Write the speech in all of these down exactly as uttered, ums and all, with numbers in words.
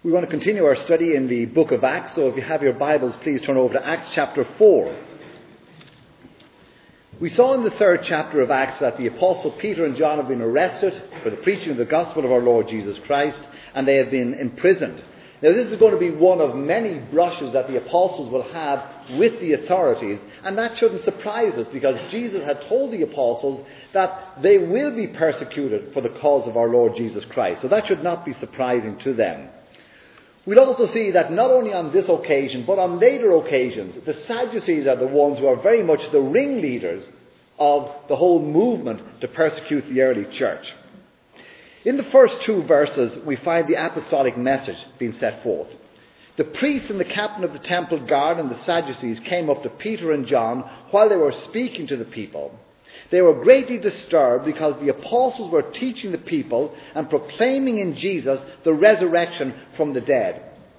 We want to continue our study in the book of Acts, so if you have your Bibles, please turn over to Acts chapter four. We saw in the third chapter of Acts that the Apostle Peter and John have been arrested for the preaching of the gospel of our Lord Jesus Christ, and they have been imprisoned. Now, this is going to be one of many brushes that the apostles will have with the authorities, and that shouldn't surprise us, because Jesus had told the apostles that they will be persecuted for the cause of our Lord Jesus Christ. So that should not be surprising to them. We'll also see that not only on this occasion, but on later occasions, the Sadducees are the ones who are very much the ringleaders of the whole movement to persecute the early church. In the first two verses, we find the apostolic message being set forth. The priest and the captain of the temple guard and the Sadducees came up to Peter and John while they were speaking to the people. They were greatly disturbed because the apostles were teaching the people and proclaiming in Jesus the resurrection from the dead.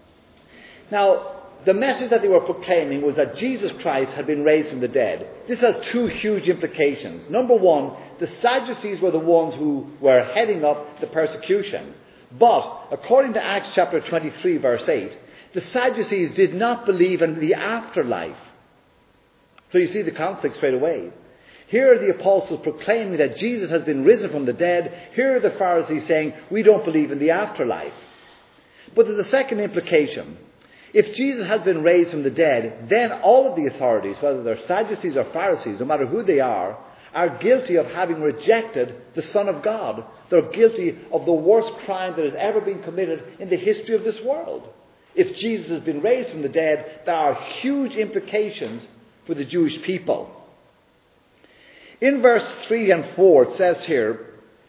Now, the message that they were proclaiming was that Jesus Christ had been raised from the dead. This has two huge implications. Number one, the Sadducees were the ones who were heading up the persecution. But, according to Acts chapter twenty-three, verse eight, the Sadducees did not believe in the afterlife. So you see the conflict straight away. Here are the apostles proclaiming that Jesus has been risen from the dead. Here are the Pharisees saying, we don't believe in the afterlife. But there's a second implication. If Jesus has been raised from the dead, then all of the authorities, whether they're Sadducees or Pharisees, no matter who they are, are guilty of having rejected the Son of God. They're guilty of the worst crime that has ever been committed in the history of this world. If Jesus has been raised from the dead, there are huge implications for the Jewish people. In verse three and four, it says here,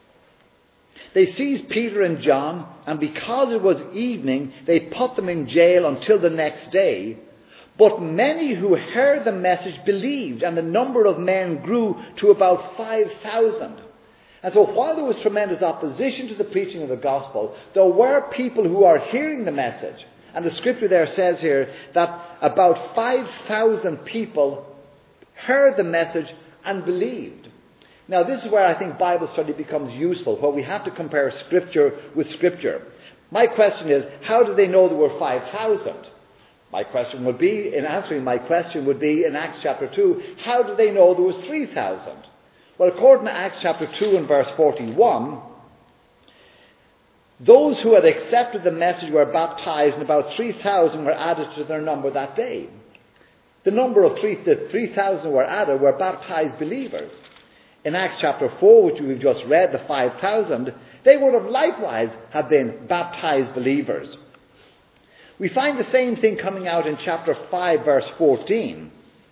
they seized Peter and John, and because it was evening, they put them in jail until the next day. But many who heard the message believed, and the number of men grew to about five thousand. And so while there was tremendous opposition to the preaching of the gospel, there were people who are hearing the message. And the scripture there says here that about five thousand people heard the message and believed. Now, this is where I think Bible study becomes useful, where we have to compare Scripture with Scripture. My question is, how do they know there were five thousand? My question would be, in answering my question would be, in Acts chapter two, how do they know there was three thousand? Well, according to Acts chapter two and verse forty-one, those who had accepted the message were baptized, and about three thousand were added to their number that day. The number of three, the three thousand who were added were baptized believers. In Acts chapter four, which we've just read, the five thousand, they would have likewise have been baptized believers. We find the same thing coming out in chapter five, verse fourteen.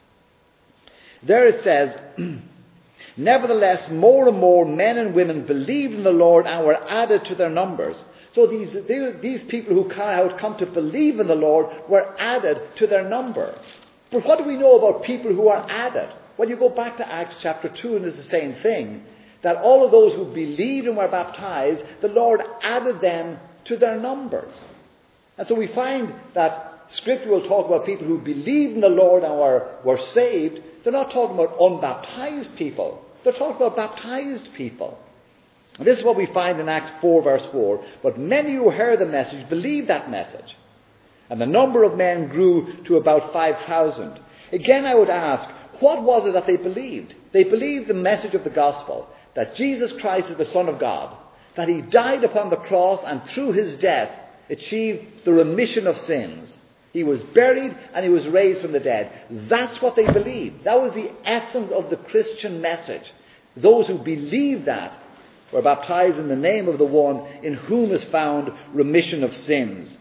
There it says, nevertheless, more and more men and women believed in the Lord and were added to their numbers. So these, they, these people who come come to believe in the Lord were added to their number. But what do we know about people who are added? Well, you go back to Acts chapter two and it's the same thing. That all of those who believed and were baptized, the Lord added them to their numbers. And so we find that Scripture will talk about people who believed in the Lord and were, were saved. They're not talking about unbaptized people. They're talking about baptized people. And this is what we find in Acts four, verse four. But many who heard the message believed that message. And the number of men grew to about five thousand. Again, I would ask, what was it that they believed? They believed the message of the gospel, that Jesus Christ is the Son of God, that he died upon the cross and through his death achieved the remission of sins. He was buried and he was raised from the dead. That's what they believed. That was the essence of the Christian message. Those who believed that were baptized in the name of the one in whom is found remission of sins.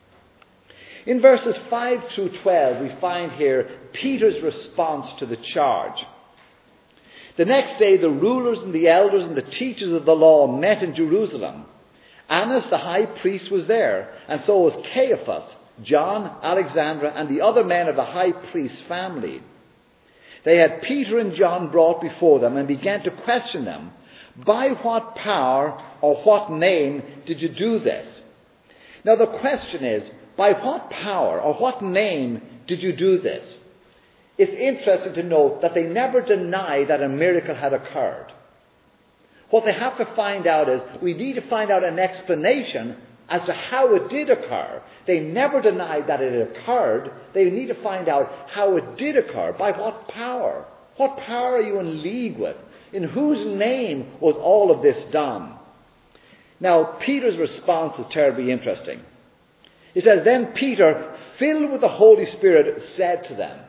In verses five through twelve, we find here Peter's response to the charge. The next day, the rulers and the elders and the teachers of the law met in Jerusalem. Annas, the high priest, was there, and so was Caiaphas, John, Alexander, and the other men of the high priest's family. They had Peter and John brought before them and began to question them. By what power or what name did you do this? Now the question is, by what power or what name did you do this? It's interesting to note that they never deny that a miracle had occurred. What they have to find out is, we need to find out an explanation as to how it did occur. They never denied that it occurred. They need to find out how it did occur. By what power? What power are you in league with? In whose name was all of this done? Now, Peter's response is terribly interesting. He says, "Then Peter, filled with the Holy Spirit, said to them."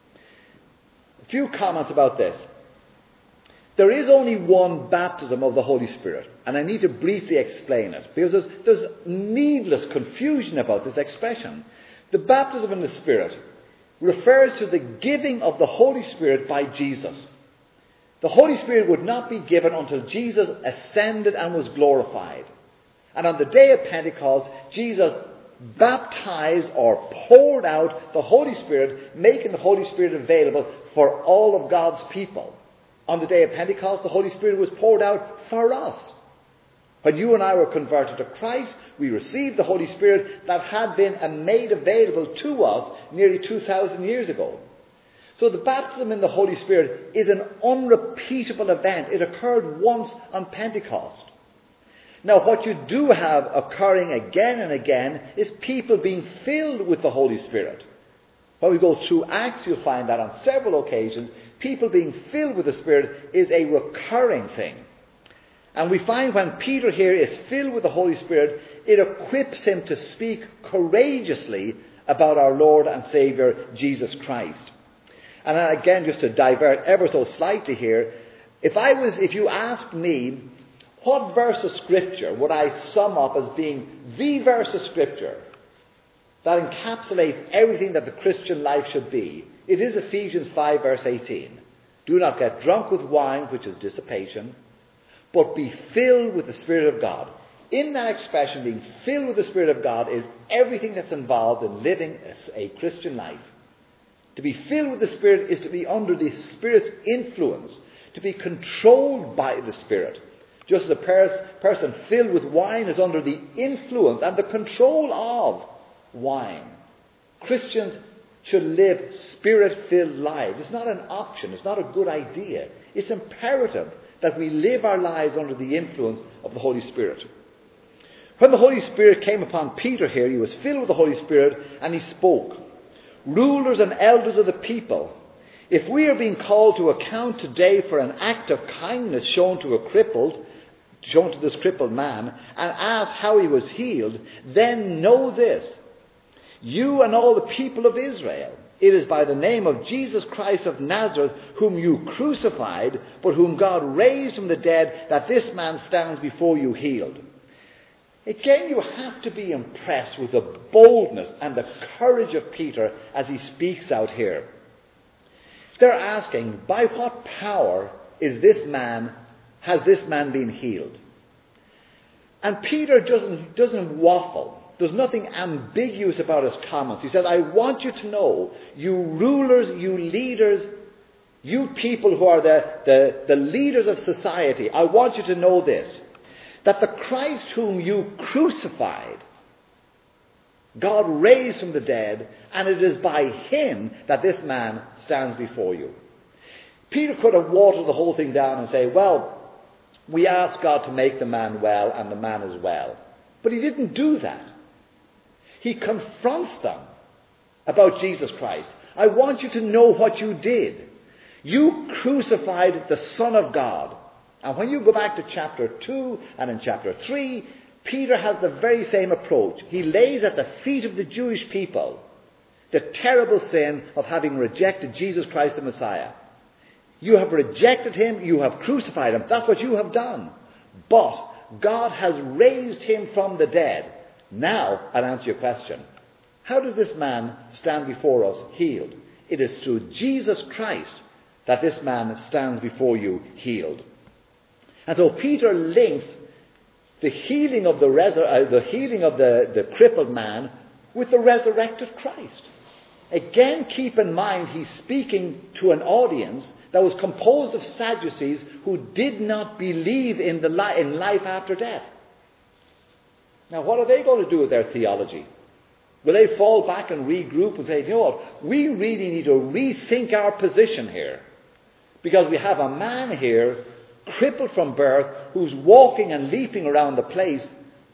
A few comments about this. There is only one baptism of the Holy Spirit, and I need to briefly explain it, because there's, there's needless confusion about this expression. The baptism in the Spirit refers to the giving of the Holy Spirit by Jesus. The Holy Spirit would not be given until Jesus ascended and was glorified. And on the day of Pentecost, Jesus baptized or poured out the Holy Spirit, making the Holy Spirit available for all of God's people. On the day of Pentecost, the Holy Spirit was poured out for us. When you and I were converted to Christ, we received the Holy Spirit that had been made available to us nearly two thousand years ago. So the baptism in the Holy Spirit is an unrepeatable event. It occurred once on Pentecost. Now, what you do have occurring again and again is people being filled with the Holy Spirit. When we go through Acts, you'll find that on several occasions, people being filled with the Spirit is a recurring thing. And we find when Peter here is filled with the Holy Spirit, it equips him to speak courageously about our Lord and Saviour, Jesus Christ. And again, just to divert ever so slightly here, if I was, if you asked me, what verse of Scripture would I sum up as being the verse of Scripture that encapsulates everything that the Christian life should be? It is Ephesians five verse eighteen. Do not get drunk with wine, which is dissipation, but be filled with the Spirit of God. In that expression, being filled with the Spirit of God is everything that's involved in living a Christian life. To be filled with the Spirit is to be under the Spirit's influence, to be controlled by the Spirit. Just as a pers- person filled with wine is under the influence and the control of wine. Christians should live Spirit-filled lives. It's not an option. It's not a good idea. It's imperative that we live our lives under the influence of the Holy Spirit. When the Holy Spirit came upon Peter here, he was filled with the Holy Spirit and he spoke. Rulers and elders of the people, if we are being called to account today for an act of kindness shown to a crippled, shown to this crippled man, and asked how he was healed, then know this, you and all the people of Israel, it is by the name of Jesus Christ of Nazareth, whom you crucified, but whom God raised from the dead, that this man stands before you healed. Again, you have to be impressed with the boldness and the courage of Peter as he speaks out here. They're asking, by what power is this man, has this man been healed? And Peter doesn't, doesn't waffle. There's nothing ambiguous about his comments. He says, I want you to know, you rulers, you leaders, you people who are the, the, the leaders of society, I want you to know this, that the Christ whom you crucified, God raised from the dead, and it is by him that this man stands before you. Peter could have watered the whole thing down and say, well, we asked God to make the man well, and the man is well. But he didn't do that. He confronts them about Jesus Christ. I want you to know what you did. You crucified the Son of God. And when you go back to chapter two and in chapter three, Peter has the very same approach. He lays at the feet of the Jewish people the terrible sin of having rejected Jesus Christ the Messiah. You have rejected him, you have crucified him. That's what you have done. But God has raised him from the dead. Now, I'll answer your question. How does this man stand before us healed? It is through Jesus Christ that this man stands before you healed. And so Peter links the healing of the, resur- uh, the, healing of the, the crippled man with the resurrected Christ. Again, keep in mind he's speaking to an audience that was composed of Sadducees who did not believe in, the li- in life after death. Now, what are they going to do with their theology? Will they fall back and regroup and say, you know what, we really need to rethink our position here, because we have a man here crippled from birth who's walking and leaping around the place,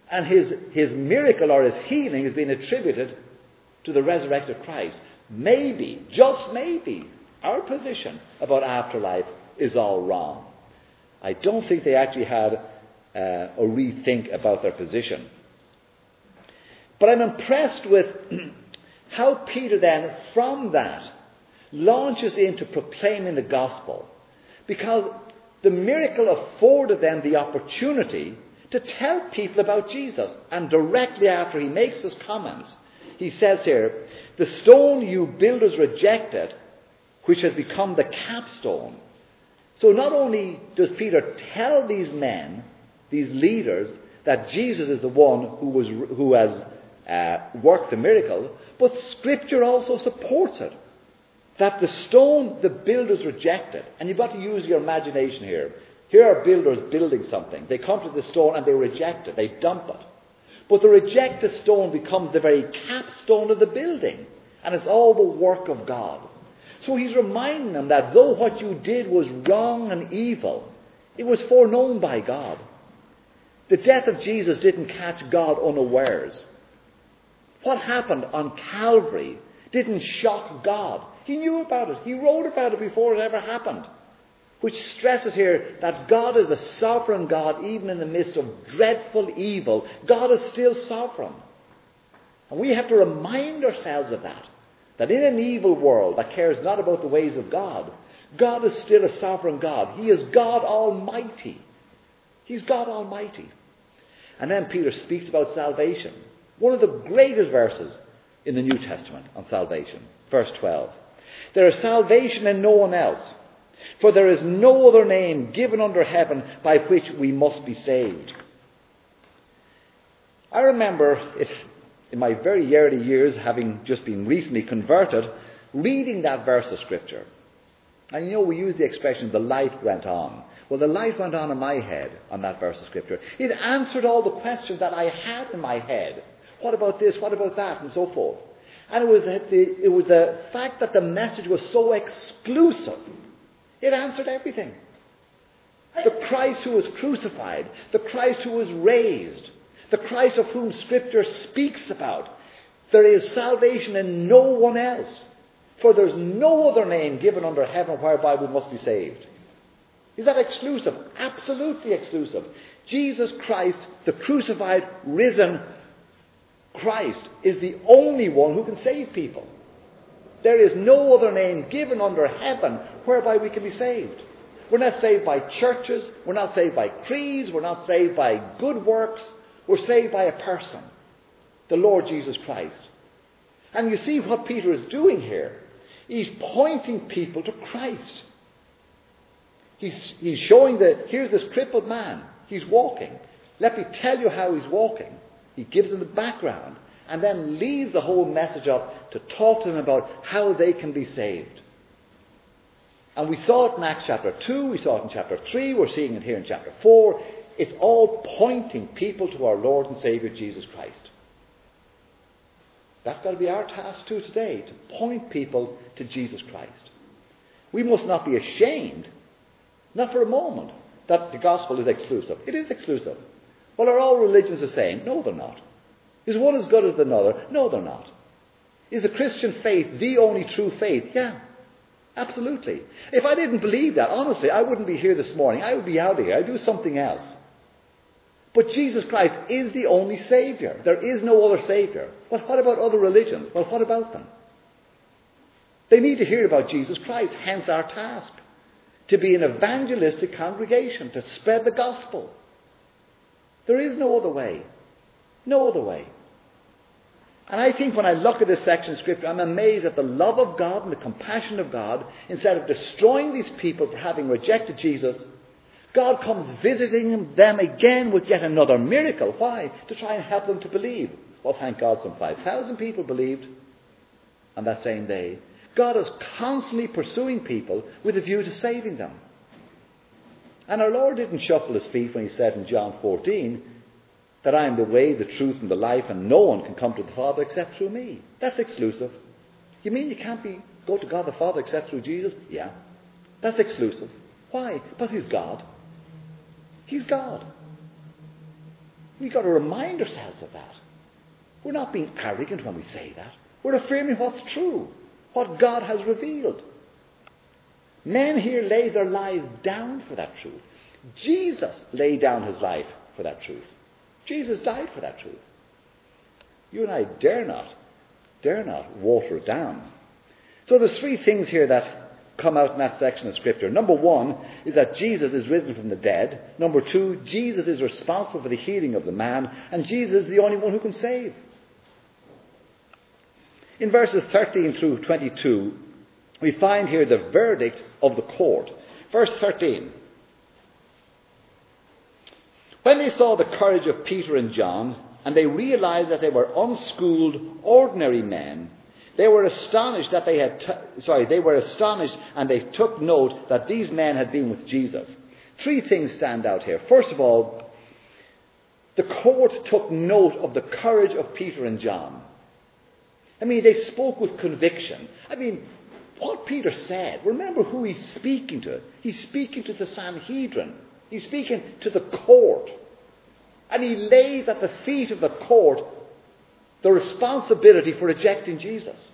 And his, his miracle or his healing has been attributed to the resurrected Christ. Maybe, just maybe, our position about afterlife is all wrong. I don't think they actually had uh, a rethink about their position. But I'm impressed with how Peter then, from that, launches into proclaiming the gospel. Because the miracle afforded them the opportunity to tell people about Jesus. And directly after he makes his comments, he says here, the stone you builders rejected, which has become the capstone. So not only does Peter tell these men, these leaders, that Jesus is the one who was who has uh, worked the miracle, but Scripture also supports it. That the stone the builders rejected, and you've got to use your imagination here. Here are builders building something. They come to the stone and they reject it. They dump it. But the rejected stone becomes the very capstone of the building. And it's all the work of God. So he's reminding them that though what you did was wrong and evil, it was foreknown by God. The death of Jesus didn't catch God unawares. What happened on Calvary didn't shock God. He knew about it. He wrote about it before it ever happened. Which stresses here that God is a sovereign God even in the midst of dreadful evil. God is still sovereign. And we have to remind ourselves of that. That in an evil world that cares not about the ways of God, God is still a sovereign God. He is God Almighty. He's God Almighty. And then Peter speaks about salvation. One of the greatest verses in the New Testament on salvation. Verse twelve. There is salvation in no one else. For there is no other name given under heaven by which we must be saved. I remember it in my very early years, having just been recently converted, reading that verse of Scripture. And you know, we use the expression, the light went on. Well, the light went on in my head on that verse of Scripture. It answered all the questions that I had in my head. What about this? What about that? And so forth. And it was the, it was the fact that the message was so exclusive. It answered everything. The Christ who was crucified, the Christ who was raised, the Christ of whom Scripture speaks about. There is salvation in no one else. For there's no other name given under heaven whereby we must be saved. Is that exclusive? Absolutely exclusive. Jesus Christ, the crucified, risen Christ, is the only one who can save people. There is no other name given under heaven whereby we can be saved. We're not saved by churches. We're not saved by creeds. We're not saved by good works. We're saved by a person, the Lord Jesus Christ. And you see what Peter is doing here. He's pointing people to Christ. He's, he's showing that here's this crippled man. He's walking. Let me tell you how he's walking. He gives them the background and then leads the whole message up to talk to them about how they can be saved. And we saw it in Acts chapter two, we saw it in chapter three, we're seeing it here in chapter four. It's all pointing people to our Lord and Saviour Jesus Christ. That's got to be our task too today, to point people to Jesus Christ. We must not be ashamed, not for a moment, that the gospel is exclusive. It is exclusive. Well, are all religions the same? No, they're not. Is one as good as another? No, they're not. Is the Christian faith the only true faith? Yeah, absolutely. If I didn't believe that, honestly, I wouldn't be here this morning. I would be out of here. I'd do something else. But Jesus Christ is the only Saviour. There is no other Saviour. But what about other religions? Well, what about them? They need to hear about Jesus Christ, hence our task. To be an evangelistic congregation, to spread the gospel. There is no other way. No other way. And I think when I look at this section of Scripture, I'm amazed at the love of God and the compassion of God. Instead of destroying these people for having rejected Jesus, God comes visiting them again with yet another miracle. Why? To try and help them to believe. Well, thank God some five thousand people believed on that same day. God is constantly pursuing people with a view to saving them. And our Lord didn't shuffle his feet when he said in John fourteen that I am the way, the truth and the life, and no one can come to the Father except through me. That's exclusive. You mean you can't be go to God the Father except through Jesus? Yeah. That's exclusive. Why? Because he's God. He's God. We've got to remind ourselves of that. We're not being arrogant when we say that. We're affirming what's true, what God has revealed. Men here lay their lives down for that truth. Jesus laid down his life for that truth. Jesus died for that truth. You and I dare not, dare not water it down. So there's three things here that come out in that section of Scripture. Number one is that Jesus is risen from the dead. Number two, Jesus is responsible for the healing of the man. And Jesus is the only one who can save. In verses thirteen through twenty-two, we find here the verdict of the court. Verse thirteen. When they saw the courage of Peter and John, and they realized that they were unschooled, ordinary men, they were astonished that they had, t- sorry, they were astonished and they took note that these men had been with Jesus. Three things stand out here. First of all, the court took note of the courage of Peter and John. I mean, they spoke with conviction. I mean, what Peter said, remember who he's speaking to. He's speaking to the Sanhedrin. He's speaking to the court. And he lays at the feet of the court the responsibility for rejecting Jesus.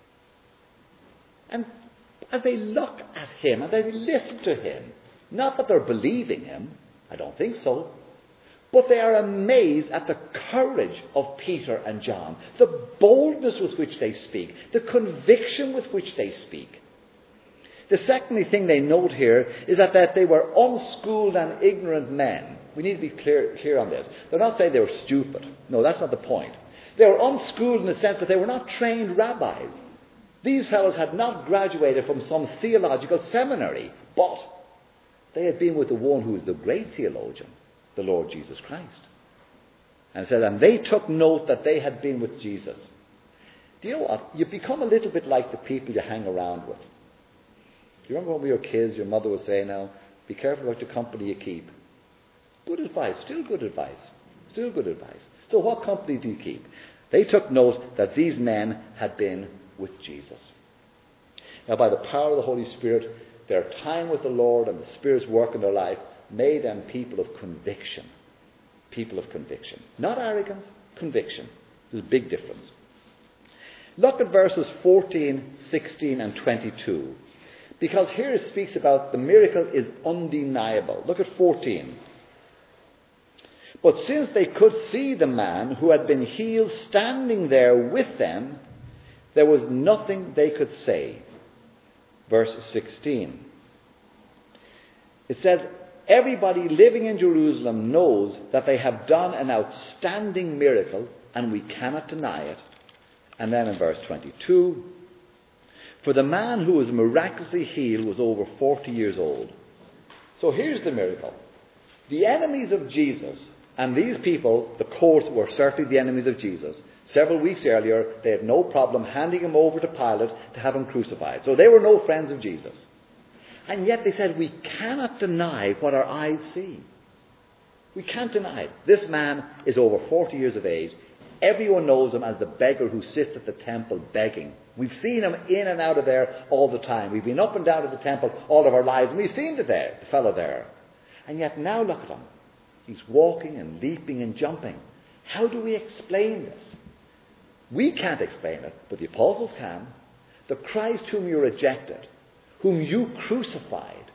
And as they look at him and they listen to him, not that they're believing him, I don't think so, but they are amazed at the courage of Peter and John, the boldness with which they speak, the conviction with which they speak. The second thing they note here is that, that they were unschooled and ignorant men. We need to be clear, clear on this. They're not saying they were stupid. No, that's not the point. They were unschooled in the sense that they were not trained rabbis. These fellows had not graduated from some theological seminary, but they had been with the one who is the great theologian, the Lord Jesus Christ. And it said, and they took note that they had been with Jesus. Do you know what? You become a little bit like the people you hang around with. Do you remember when we were kids, your mother would say, now, be careful about the company you keep. Good advice, still good advice, still good advice. So what company do you keep? They took note that these men had been with Jesus. Now, by the power of the Holy Spirit, their time with the Lord and the Spirit's work in their life made them people of conviction. People of conviction. Not arrogance, conviction. There's a big difference. Look at verses fourteen, sixteen and twenty-two. Because here it speaks about the miracle is undeniable. Look at fourteen. But since they could see the man who had been healed standing there with them, there was nothing they could say. Verse sixteen. It says, everybody living in Jerusalem knows that they have done an outstanding miracle, and we cannot deny it. And then in verse twenty-two, for the man who was miraculously healed was over forty years old. So here's the miracle. The enemies of Jesus, and these people, the court, were certainly the enemies of Jesus. Several weeks earlier, they had no problem handing him over to Pilate to have him crucified. So they were no friends of Jesus. And yet they said, we cannot deny what our eyes see. We can't deny it. This man is over forty years of age. Everyone knows him as the beggar who sits at the temple begging. We've seen him in and out of there all the time. We've been up and down to the temple all of our lives, and we've seen the, there, the fellow there. And yet now look at him. He's walking and leaping and jumping. How do we explain this? We can't explain it, but the apostles can. The Christ whom you rejected, whom you crucified,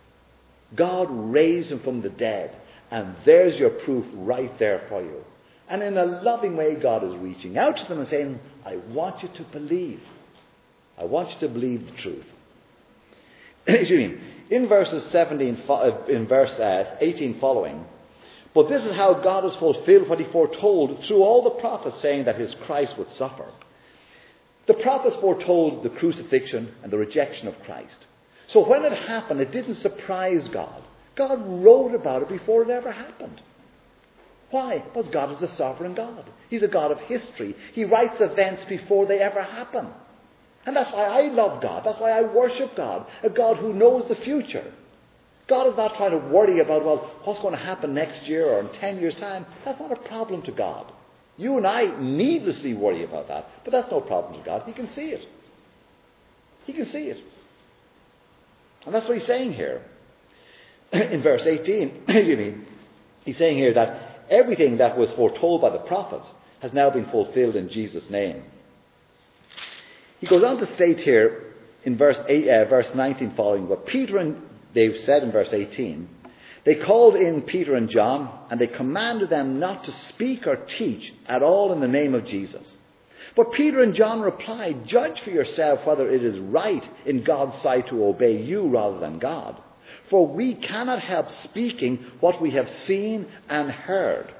God raised him from the dead, and there's your proof right there for you. And in a loving way, God is reaching out to them and saying, I want you to believe. I want you to believe the truth. Excuse me. In verses seventeen, in verse eighteen following, but this is how God has fulfilled what he foretold through all the prophets, saying that his Christ would suffer. The prophets foretold the crucifixion and the rejection of Christ. So when it happened, it didn't surprise God. God wrote about it before it ever happened. Why? Because God is a sovereign God. He's a God of history. He writes events before they ever happen. And that's why I love God. That's why I worship God. A God who knows the future. God is not trying to worry about, well, what's going to happen next year or in ten years' time. That's not a problem to God. You and I needlessly worry about that. But that's no problem to God. He can see it. He can see it. And that's what he's saying here. In verse eighteen, you mean, he's saying here that everything that was foretold by the prophets has now been fulfilled in Jesus' name. He goes on to state here in verse eight, uh, verse nineteen following, but Peter and, they've said in verse eighteen, they called in Peter and John, and they commanded them not to speak or teach at all in the name of Jesus. But Peter and John replied, judge for yourself whether it is right in God's sight to obey you rather than God. For we cannot help speaking what we have seen and heard.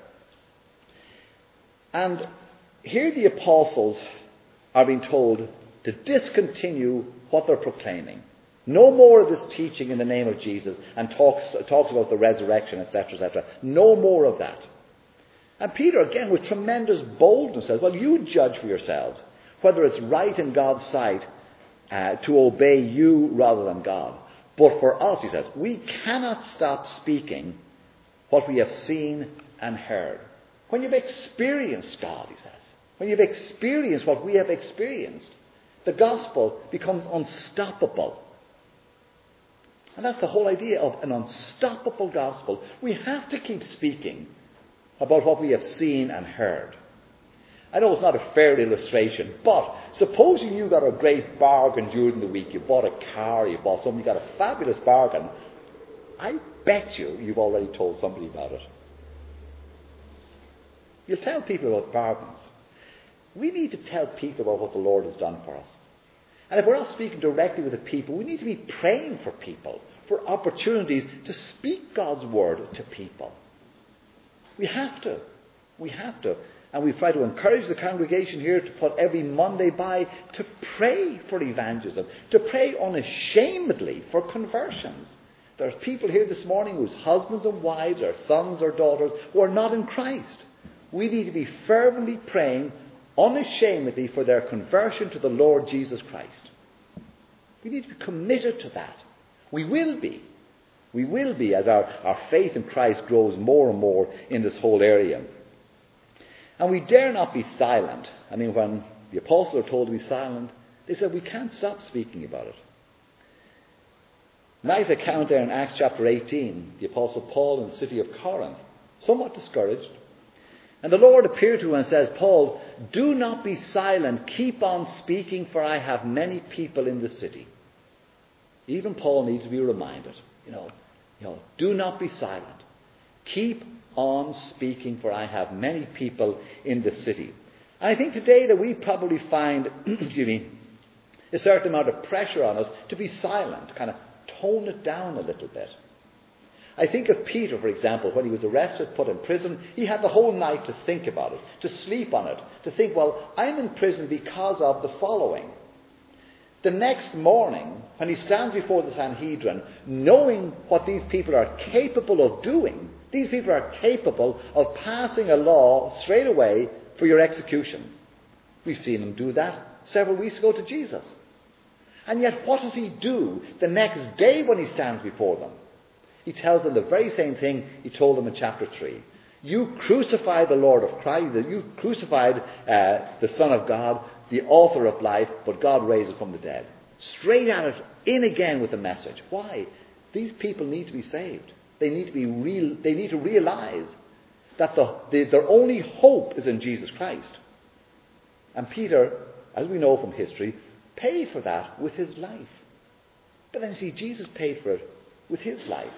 And here the apostles are being told to discontinue what they're proclaiming. No more of this teaching in the name of Jesus and talks, talks about the resurrection, et cetera, et cetera. No more of that. And Peter, again, with tremendous boldness, says, well, you judge for yourselves whether it's right in God's sight uh, to obey you rather than God. But for us, he says, we cannot stop speaking what we have seen and heard. When you've experienced God, he says, when you've experienced what we have experienced, the gospel becomes unstoppable. And that's the whole idea of an unstoppable gospel. We have to keep speaking about what we have seen and heard. I know it's not a fair illustration, but supposing you got a great bargain during the week, you bought a car, you bought something, you got a fabulous bargain, I bet you you've already told somebody about it. You'll tell people about bargains. We need to tell people about what the Lord has done for us. And if we're not speaking directly with the people, we need to be praying for people, for opportunities to speak God's word to people. We have to. We have to. And we try to encourage the congregation here to put every Monday by to pray for evangelism, to pray unashamedly for conversions. There's people here this morning whose husbands and wives or sons or daughters who are not in Christ. We need to be fervently praying unashamedly for their conversion to the Lord Jesus Christ. We need to be committed to that. We will be. We will be as our, our faith in Christ grows more and more in this whole area. And we dare not be silent. I mean, when the apostles are told to be silent, they said we can't stop speaking about it. Nice account there in Acts chapter eighteen, the apostle Paul in the city of Corinth, somewhat discouraged. And the Lord appeared to him and says, Paul, do not be silent, keep on speaking, for I have many people in the city. Even Paul needs to be reminded, you know, you know, do not be silent. Keep on speaking, for I have many people in the city. And I think today that we probably find, excuse me, a certain amount of pressure on us to be silent, kind of tone it down a little bit. I think of Peter, for example, when he was arrested, put in prison, he had the whole night to think about it, to sleep on it, to think, well, I'm in prison because of the following. The next morning, when he stands before the Sanhedrin, knowing what these people are capable of doing, these people are capable of passing a law straight away for your execution. We've seen him do that several weeks ago to Jesus. And yet what does he do the next day when he stands before them? He tells them the very same thing he told them in chapter three. You crucified the Lord of Christ, you crucified uh, the Son of God, the author of life, but God raised him from the dead. Straight at it, in again with the message. Why? These people need to be saved. They need to be real. They need to realize that the, the, their only hope is in Jesus Christ. And Peter, as we know from history, paid for that with his life. But then see, Jesus paid for it with his life.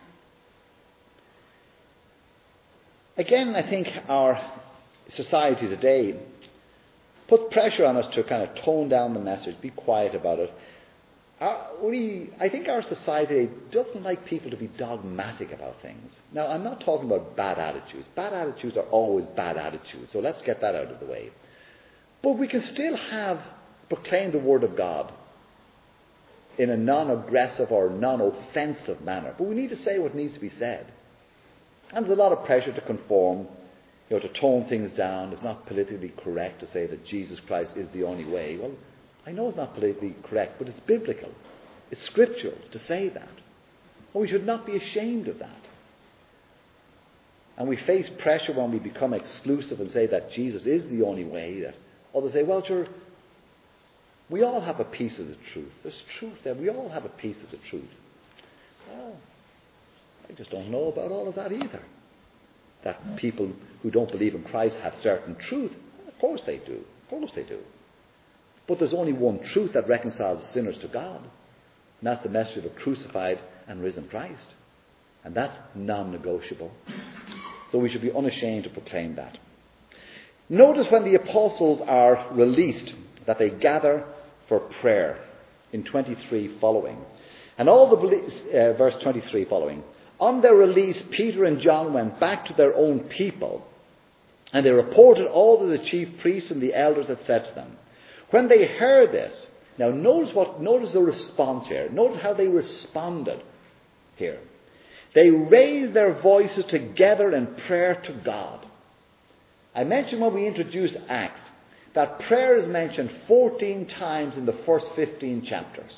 Again, I think our society today puts pressure on us to kind of tone down the message, be quiet about it. Our, we, I think our society doesn't like people to be dogmatic about things. Now, I'm not talking about bad attitudes. Bad attitudes are always bad attitudes, so let's get that out of the way. But we can still have proclaim the Word of God in a non-aggressive or non-offensive manner. But we need to say what needs to be said. And there's a lot of pressure to conform, you know, to tone things down. It's not politically correct to say that Jesus Christ is the only way. Well, I know it's not politically correct, but it's biblical. It's scriptural to say that. And we should not be ashamed of that. And we face pressure when we become exclusive and say that Jesus is the only way. That others say, well, sure, we all have a piece of the truth. There's truth there. We all have a piece of the truth. Well, I just don't know about all of that either. that people who don't believe in Christ have certain truth. Of course they do. Of course they do. But there's only one truth that reconciles sinners to God. And that's the message of a crucified and risen Christ. And that's non-negotiable. So we should be unashamed to proclaim that. Notice when the apostles are released that they gather for prayer in twenty-three following. And all the, uh, verse twenty-three following. On their release, Peter and John went back to their own people, and they reported all that the chief priests and the elders had said to them. When they heard this, now notice what, notice the response here. Notice how they responded here. They raised their voices together in prayer to God. I mentioned when we introduced Acts that prayer is mentioned fourteen times in the first fifteen chapters.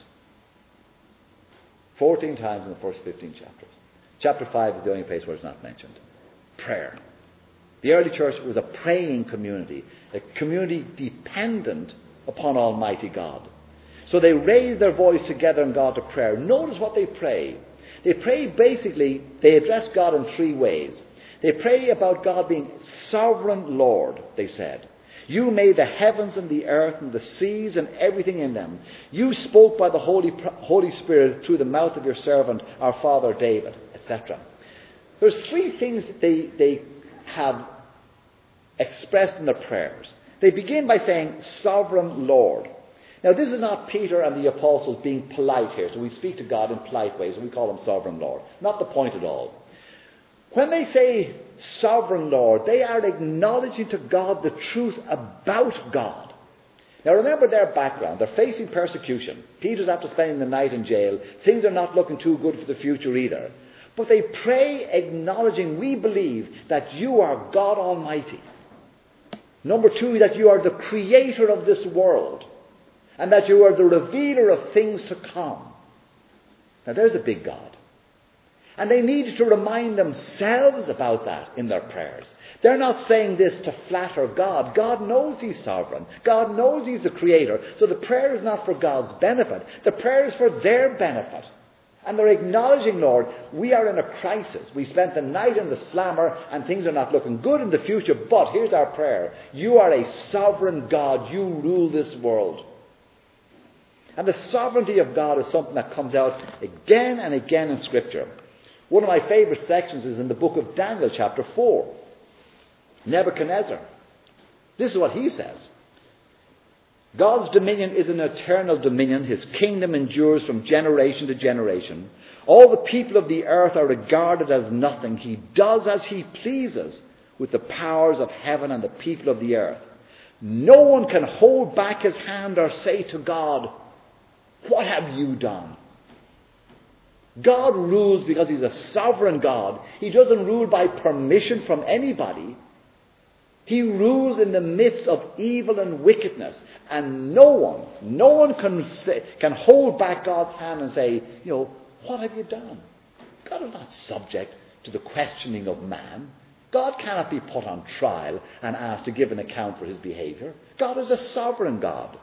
fourteen times in the first fifteen chapters. Chapter five is the only place where it's not mentioned. Prayer. The early church was a praying community, a community dependent upon Almighty God. So they raised their voice together in God to prayer. Notice what they pray. They pray basically, they address God in three ways. They pray about God being sovereign Lord, they said. You made the heavens and the earth and the seas and everything in them. You spoke by the Holy, Holy Spirit through the mouth of your servant, our father David, et cetera. There's three things that they, they have expressed in their prayers. They begin by saying, Sovereign Lord. Now, this is not Peter and the apostles being polite here. So we speak to God in polite ways and we call him Sovereign Lord. Not the point at all. When they say Sovereign Lord, they are acknowledging to God the truth about God. Now remember their background. They're facing persecution. Peter's after spending the night in jail. Things are not looking too good for the future either. But they pray acknowledging, we believe that you are God Almighty. Number two, that you are the creator of this world. And that you are the revealer of things to come. Now there's a big God. And they need to remind themselves about that in their prayers. They're not saying this to flatter God. God knows he's sovereign. God knows he's the creator. So the prayer is not for God's benefit. The prayer is for their benefit. And they're acknowledging, Lord, we are in a crisis. We spent the night in the slammer and things are not looking good in the future. But here's our prayer. You are a sovereign God. You rule this world. And the sovereignty of God is something that comes out again and again in Scripture. One of my favourite sections is in the book of Daniel, chapter four. Nebuchadnezzar. This is what he says. God's dominion is an eternal dominion. His kingdom endures from generation to generation. All the people of the earth are regarded as nothing. He does as he pleases with the powers of heaven and the people of the earth. No one can hold back his hand or say to God, what have you done? God rules because he's a sovereign God. He doesn't rule by permission from anybody. He rules in the midst of evil and wickedness. And no one, no one can, say, can hold back God's hand and say, you know, what have you done? God is not subject to the questioning of man. God cannot be put on trial and asked to give an account for his behavior. God is a sovereign God.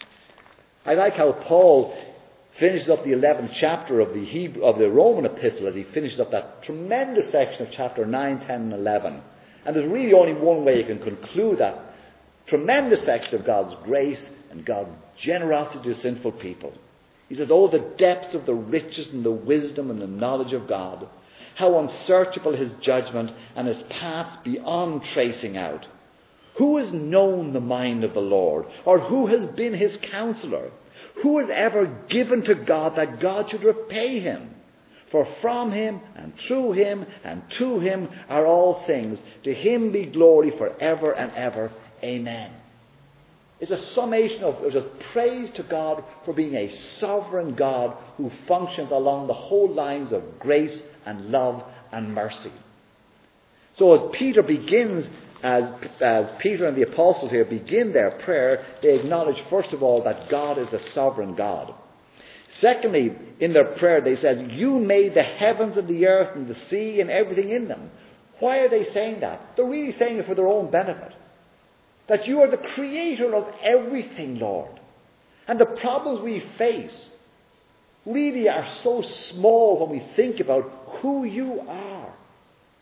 I like how Paul finishes up the eleventh chapter of the Hebrew, of the Roman epistle as he finishes up that tremendous section of chapter nine, ten and eleven. And there's really only one way you can conclude that tremendous section of God's grace and God's generosity to sinful people. He says, oh, the depths of the riches and the wisdom and the knowledge of God. How unsearchable his judgment and his paths beyond tracing out. Who has known the mind of the Lord? Or who has been his counselor? Who has ever given to God that God should repay him? For from him and through him and to him are all things. To him be glory forever and ever. Amen. It's a summation of just praise to God for being a sovereign God who functions along the whole lines of grace and love and mercy. So as Peter begins, as, as Peter and the apostles here begin their prayer, they acknowledge first of all that God is a sovereign God. Secondly, in their prayer they said, you made the heavens and the earth and the sea and everything in them. Why are they saying that? They're really saying it for their own benefit. That you are the creator of everything, Lord. And the problems we face really are so small when we think about who you are.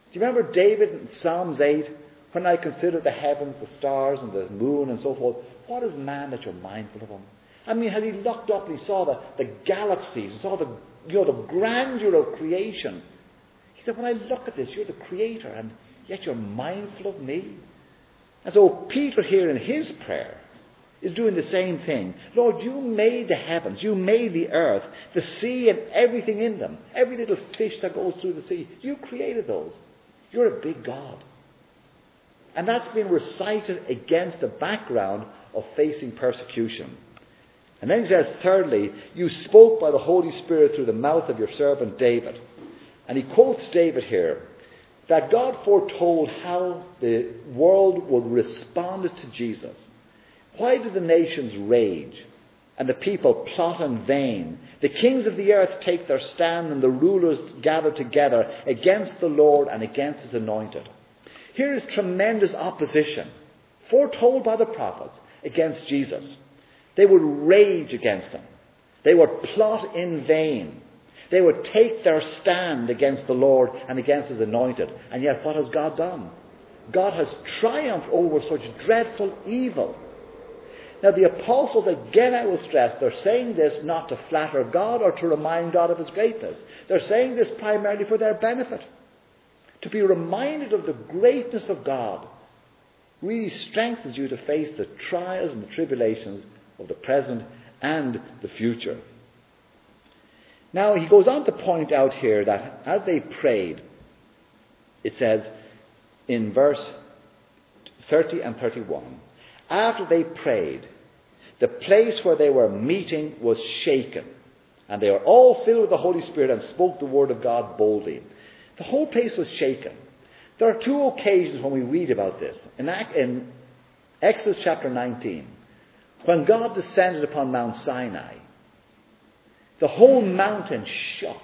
you remember David in Psalms eight? When I consider the heavens, the stars and the moon and so forth, what is man that you're mindful of him? I mean, has he looked up and he saw the, the galaxies, he saw the, you know, the grandeur of creation. He said, when I look at this, you're the creator and yet you're mindful of me. And so Peter here in his prayer is doing the same thing. Lord, you made the heavens, you made the earth, the sea and everything in them. Every little fish that goes through the sea. You created those. You're a big God. And that's been recited against the background of facing persecution. And then he says, thirdly, you spoke by the Holy Spirit through the mouth of your servant David. And he quotes David here, that God foretold how the world would respond to Jesus. Why did the nations rage and the people plot in vain? The kings of the earth take their stand and the rulers gather together against the Lord and against his anointed. Here is tremendous opposition, foretold by the prophets, against Jesus. They would rage against him. They would plot in vain. They would take their stand against the Lord and against his anointed. And yet what has God done? God has triumphed over such dreadful evil. Now the apostles, again I will stress, they're saying this not to flatter God or to remind God of his greatness. They're saying this primarily for their benefit. To be reminded of the greatness of God really strengthens you to face the trials and the tribulations of the present and the future. Now he goes on to point out here that as they prayed, it says in verse thirty and thirty-one, after they prayed, the place where they were meeting was shaken, and they were all filled with the Holy Spirit and spoke the word of God boldly. The whole place was shaken. There are two occasions when we read about this. In, in Exodus chapter nineteen, when God descended upon Mount Sinai, the whole mountain shook.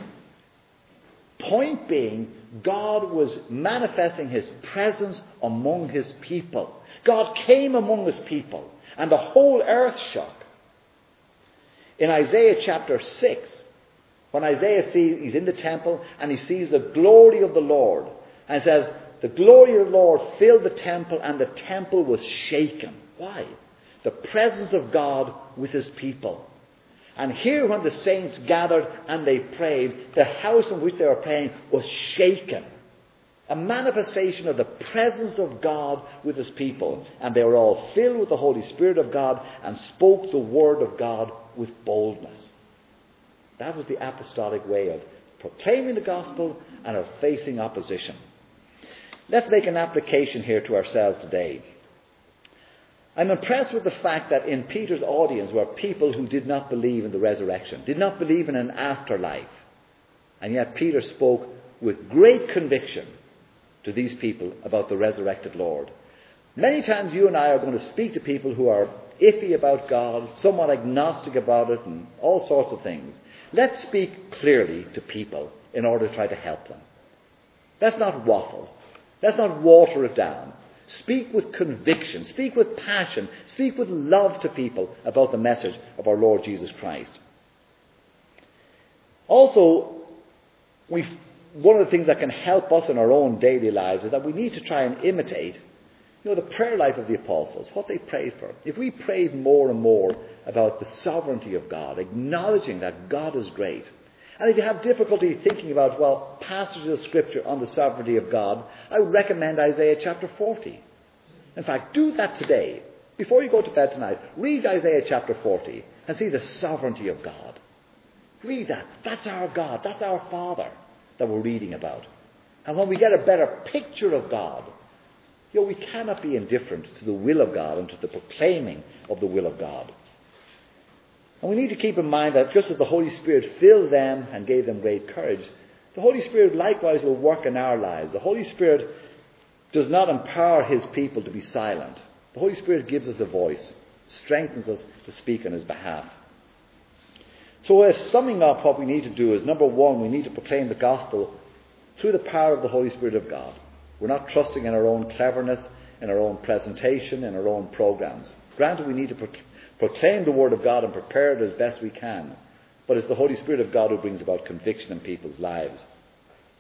Point being, God was manifesting his presence among his people. God came among his people, and the whole earth shook. In Isaiah chapter six, when Isaiah sees, he's in the temple and he sees the glory of the Lord. And it says, the glory of the Lord filled the temple and the temple was shaken. Why? The presence of God with his people. And here when the saints gathered and they prayed, the house in which they were praying was shaken. A manifestation of the presence of God with his people. And they were all filled with the Holy Spirit of God and spoke the word of God with boldness. That was the apostolic way of proclaiming the gospel and of facing opposition. Let's make an application here to ourselves today. I'm impressed with the fact that in Peter's audience were people who did not believe in the resurrection, did not believe in an afterlife. And yet Peter spoke with great conviction to these people about the resurrected Lord. Many times you and I are going to speak to people who are iffy about God, somewhat agnostic about it, and all sorts of things. Let's speak clearly to people in order to try to help them. Let's not waffle. Let's not water it down. Speak with conviction. Speak with passion. Speak with love to people about the message of our Lord Jesus Christ. Also, we've, one of the things that can help us in our own daily lives is that we need to try and imitate, you know, the prayer life of the apostles, what they prayed for. If we prayed more and more about the sovereignty of God, acknowledging that God is great, and if you have difficulty thinking about, well, passages of Scripture on the sovereignty of God, I would recommend Isaiah chapter forty. In fact, do that today. Before you go to bed tonight, read Isaiah chapter forty and see the sovereignty of God. Read that. That's our God. That's our Father that we're reading about. And when we get a better picture of God, you know, we cannot be indifferent to the will of God and to the proclaiming of the will of God. And we need to keep in mind that just as the Holy Spirit filled them and gave them great courage, the Holy Spirit likewise will work in our lives. The Holy Spirit does not empower his people to be silent. The Holy Spirit gives us a voice, strengthens us to speak on his behalf. So if summing up, what we need to do is, number one, we need to proclaim the gospel through the power of the Holy Spirit of God. We're not trusting in our own cleverness, in our own presentation, in our own programs. Granted, we need to proclaim Proclaim the word of God and prepare it as best we can. But it's the Holy Spirit of God who brings about conviction in people's lives.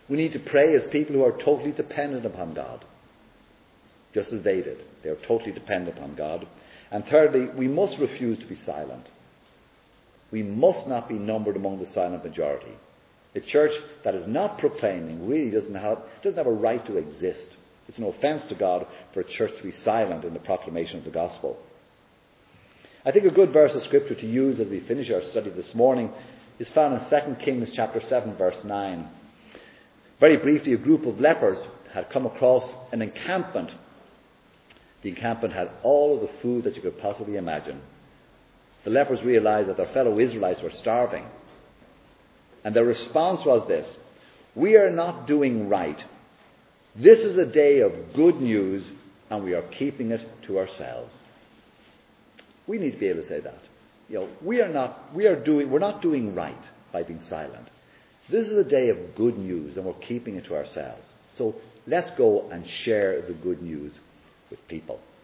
We need to pray as people who are totally dependent upon God, just as they did. They are totally dependent upon God. And thirdly, we must refuse to be silent. We must not be numbered among the silent majority. A church that is not proclaiming really doesn't have, doesn't have a right to exist. It's an offence to God for a church to be silent in the proclamation of the gospel. I think a good verse of scripture to use as we finish our study this morning is found in Second Kings chapter seven, verse nine. Very briefly, a group of lepers had come across an encampment. The encampment had all of the food that you could possibly imagine. The lepers realized that their fellow Israelites were starving. And their response was this: we are not doing right. This is a day of good news, and we are keeping it to ourselves. We need to be able to say that. You know, we are not, we are doing, we're not doing right by being silent. This is a day of good news, and we're keeping it to ourselves. So let's go and share the good news with people.